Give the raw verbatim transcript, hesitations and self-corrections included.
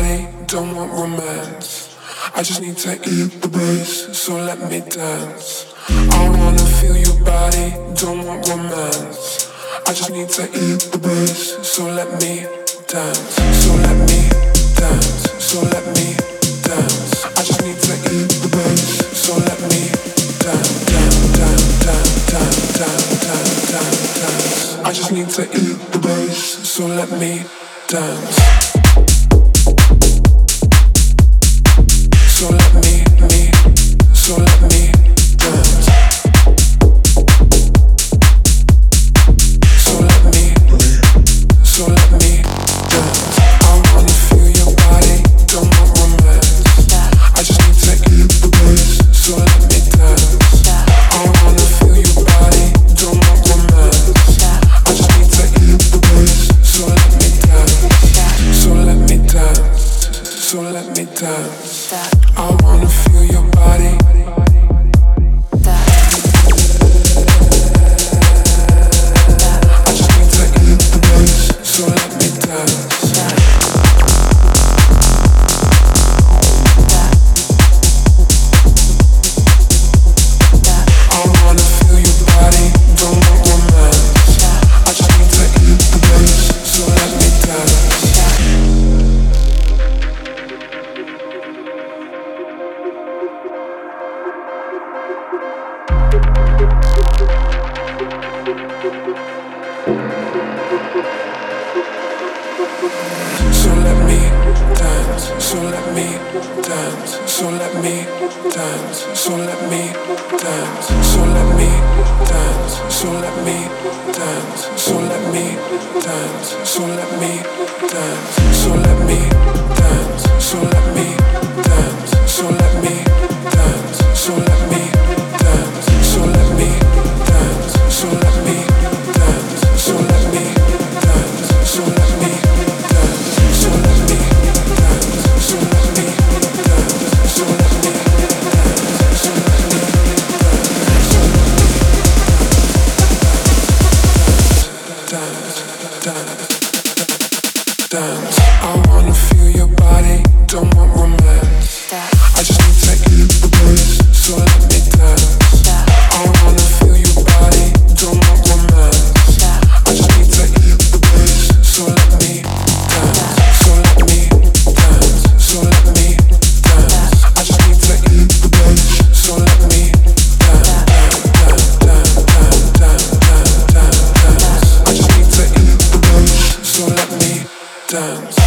body, don't want romance. I just need to eat the bass, so let me dance. I wanna feel your body, don't want romance. I just need to eat the bass, so let me dance. So let me dance, so let me dance. I just need to eat the bass, so let me dance, dance, dance, dance, dance, dance, dance, dance, dance. I just need to eat the bass, so let me dance. So let me, me, so let me dance. So let me, so let me dance. I wanna feel your body, don't want romance. I just need to eat the bass, so let me dance. I wanna feel your body, don't want romance. I just need to eat the bass, so let me dance. So let me dance, so let me dance. I wanna feel your body. I just need to eat the bass, so let me dance. I wanna feel your body, don't want romance. I just need to eat the bass, so let me dance. So let me dance, so let me dance, so let me dance, so let me dance, so let me dance, so let me dance, so let me dance, so let me dance, so let me dance, so let me dance, so let me dance, so let me dance, so let me dance, so let me dance, so let me dance, so let me dance, so let me dance, so let me dance, so let me dance, so let me dance, dance, dance. I wanna feel your body, don't want romance. I just need to eat the bass, so let me dance. I wanna feel your body, don't want romance. I just need to eat the bass, so let me dance. So let me dance, so let me dance. I just need to eat the bass, so let me dance, dance, dance, dance, dance, dance, dance, dance. I just need to eat the bass, so let me dance.